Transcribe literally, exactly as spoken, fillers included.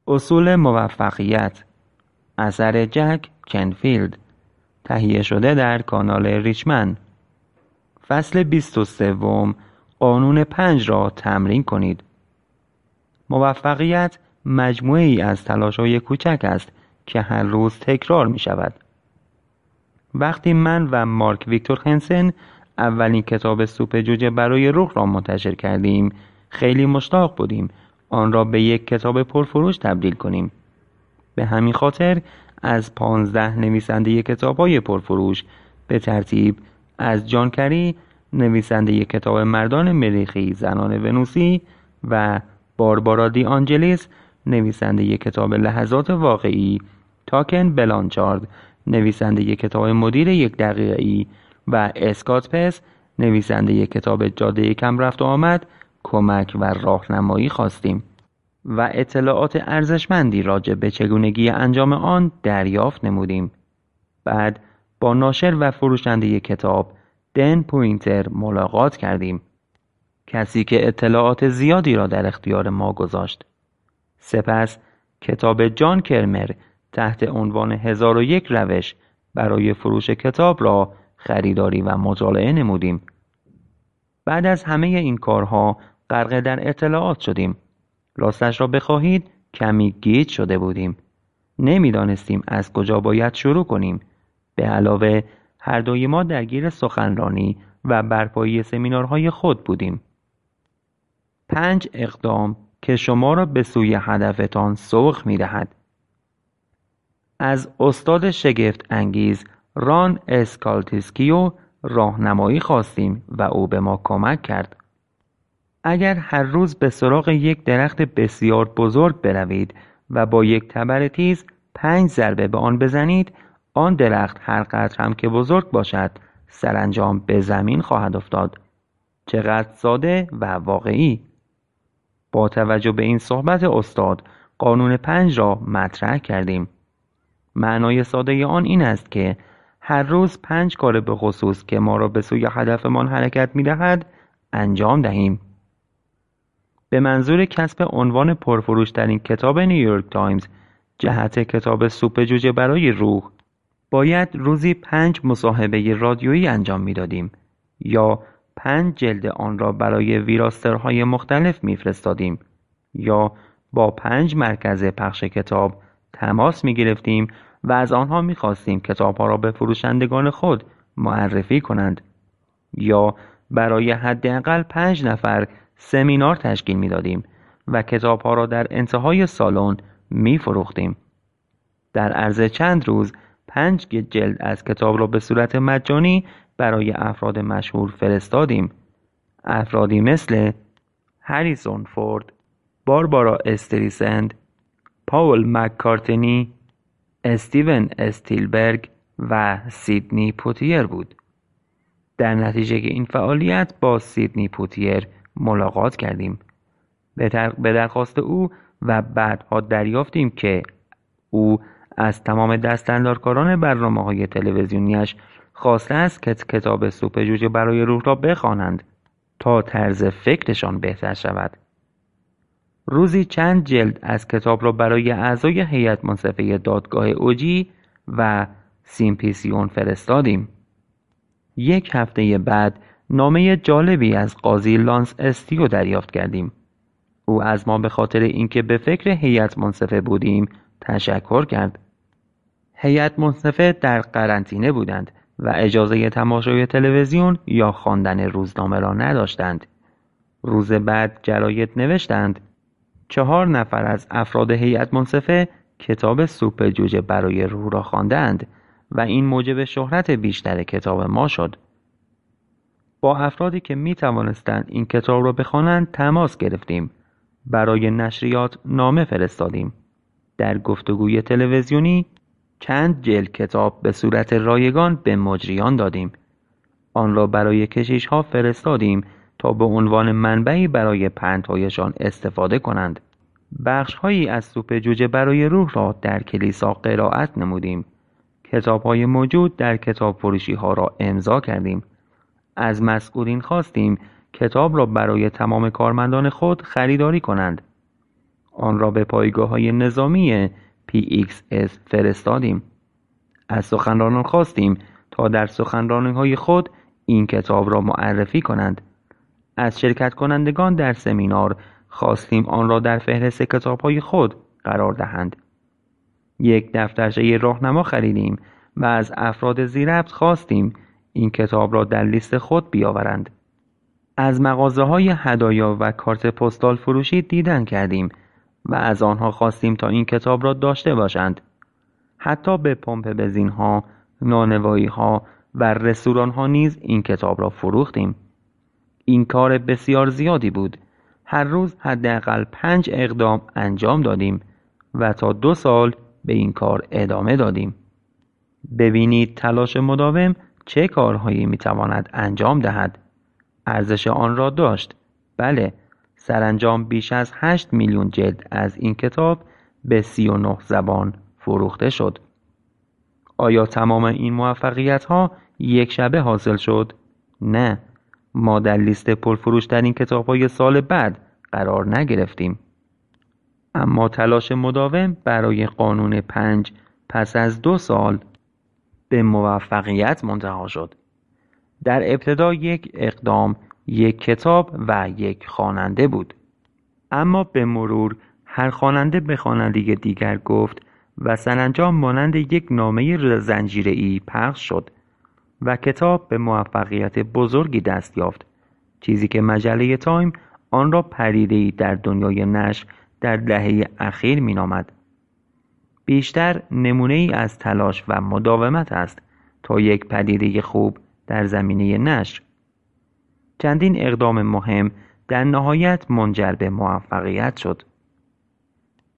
اصول موفقیت، اثر جک کنفیلد، تهیه شده در کانال ریچمن. فصل بیست و سوم، قانون پنج را تمرین کنید. موفقیت مجموعه ای از تلاش‌های کوچک است که هر روز تکرار می شود. وقتی من و مارک ویکتور هنسن اولین کتاب سوپ جوجه برای روح را منتشر کردیم، خیلی مشتاق بودیم آن را به یک کتاب پرفروش تبدیل کنیم. به همین خاطر از پانزده نویسنده کتاب‌های پرفروش به ترتیب از جان کری، نویسنده کتاب مردان مریخی زنان ونوسی، و باربارا دی آنجلیس، نویسنده کتاب لحظات واقعی، تا کن بلانچارد، نویسنده کتاب مدیر یک دقیقه‌ای، و اسکات پس، نویسنده کتاب جاده کم رفت و آمد، کمک و راهنمایی خواستیم و اطلاعات ارزشمندی راجع به چگونگی انجام آن دریافت نمودیم. بعد با ناشر و فروشنده کتاب دن پوینتر ملاقات کردیم، کسی که اطلاعات زیادی را در اختیار ما گذاشت. سپس کتاب جان کرمر تحت عنوان هزار و یک روش برای فروش کتاب را خریداری و مطالعه نمودیم. بعد از همه این کارها غرق در اطلاعات شدیم. راستش را بخواهید کمی گیج شده بودیم. نمیدانستیم از کجا باید شروع کنیم. به علاوه هر دوی ما درگیر سخنرانی و برپایی سمینارهای خود بودیم. پنج اقدام که شما را به سوی هدفتان سوق می دهد. از استاد شگفت انگیز ران اسکالتیسکیو راهنمایی خواستیم و او به ما کمک کرد. اگر هر روز به سراغ یک درخت بسیار بزرگ بروید و با یک تبر تیز پنج ضربه به آن بزنید، آن درخت هر قدر هم که بزرگ باشد سرانجام به زمین خواهد افتاد. چقدر ساده و واقعی! با توجه به این صحبت استاد قانون پنج را مطرح کردیم. معنای ساده آن این است که هر روز پنج کار به خصوص که ما را به سوی هدفمان حرکت می دهد انجام دهیم. به منظور کسب عنوان پرفروشترین کتاب نیویورک تایمز جهت کتاب سوپ جوجه برای روح باید روزی پنج مصاحبه رادیویی انجام می دادیم یا پنج جلد آن را برای ویراسترهای مختلف می فرستادیم یا با پنج مرکز پخش کتاب تماس می گرفتیم و از آنها می خواستیم کتابها را به فروشندگان خود معرفی کنند یا برای حداقل پنج نفر سمینار تشکیل می دادیم و کتابها را در انتهای سالن می فروختیم. در عرض چند روز پنج جلد از کتاب را به صورت مجانی برای افراد مشهور فرستادیم. افرادی مثل هریسون فورد، باربارا استریسند، پاول مککارتنی، استیون استیلبرگ و سیدنی پوتیر بود. در نتیجه این فعالیت با سیدنی پوتیر ملاقات کردیم. به درخواست او و بعدها دریافتیم که او از تمام دستاندارکاران برنامه‌های تلویزیونیش خواسته است که کتاب سوپ جوجه برای روح را بخوانند تا طرز فکرشان بهتر شود. روزی چند جلد از کتاب را برای اعضای هیئت منصفه دادگاه اوجی و سیمپیسیون فرستادیم. یک هفته بعد نامه جالبی از قاضی لانس استیو دریافت کردیم. او از ما به خاطر اینکه به فکر هیئت منصفه بودیم تشکر کرد. هیئت منصفه در قرنطینه بودند و اجازه تماشای تلویزیون یا خواندن روزنامه را نداشتند. روز بعد جراید نوشتند چهار نفر از افراد هیئت منصفه کتاب سوپ جوجه برای روح را خواندند و این موجب شهرت بیشتر کتاب ما شد. با افرادی که می توانستند این کتاب را بخوانند تماس گرفتیم. برای نشریات نامه فرستادیم. در گفتگوی تلویزیونی چند جلد کتاب به صورت رایگان به مجریان دادیم. آن را برای کشیش ها فرستادیم تا به عنوان منبعی برای پندهایشان استفاده کنند. بخش هایی از سوپ جوجه برای روح را در کلیسا قرائت نمودیم. کتاب های موجود در کتاب فروشی ها را امضا کردیم. از مسئولین خواستیم کتاب را برای تمام کارمندان خود خریداری کنند. آن را به پایگاه‌های نظامی پی ایکس اس فرستادیم. از سخنرانان خواستیم تا در سخنرانی‌های خود این کتاب را معرفی کنند. از شرکت کنندگان در سمینار خواستیم آن را در فهرست کتاب‌های خود قرار دهند. یک دفترچه راهنما خریدیم و از افراد ذی‌ربط خواستیم این کتاب را در لیست خود بیاورند. از مغازه‌های هدایا و کارت پستال فروشی دیدن کردیم و از آنها خواستیم تا این کتاب را داشته باشند. حتی به پمپ بنزین‌ها، نانوایی‌ها و رستوران‌ها نیز این کتاب را فروختیم. این کار بسیار زیادی بود. هر روز حداقل پنج اقدام انجام دادیم و تا دو سال به این کار ادامه دادیم. ببینید تلاش مداوم چه کارهایی میتواند انجام دهد. ارزش آن را داشت. بله، سرانجام بیش از هشت میلیون جلد از این کتاب به سی و نه زبان فروخته شد. آیا تمام این موفقیت ها یک شبه حاصل شد؟ نه، ما در لیست پرفروش‌ترین کتاب‌های سال بعد قرار نگرفتیم. اما تلاش مداوم برای قانون پنج پس از دو سال به موفقیت منتهی شد. در ابتدا یک اقدام، یک کتاب و یک خواننده بود. اما به مرور هر خواننده به خواننده دیگر گفت و سرانجام مانند یک نامه زنجیره‌ای پخش شد و کتاب به موفقیت بزرگی دست یافت، چیزی که مجله تایم آن را پدیده‌ای در دنیای نشر در دهه اخیر مینامد. بیشتر نمونه‌ای از تلاش و مداومت است تا یک پدیده خوب در زمینه نشر. چندین اقدام مهم در نهایت منجر به موفقیت شد.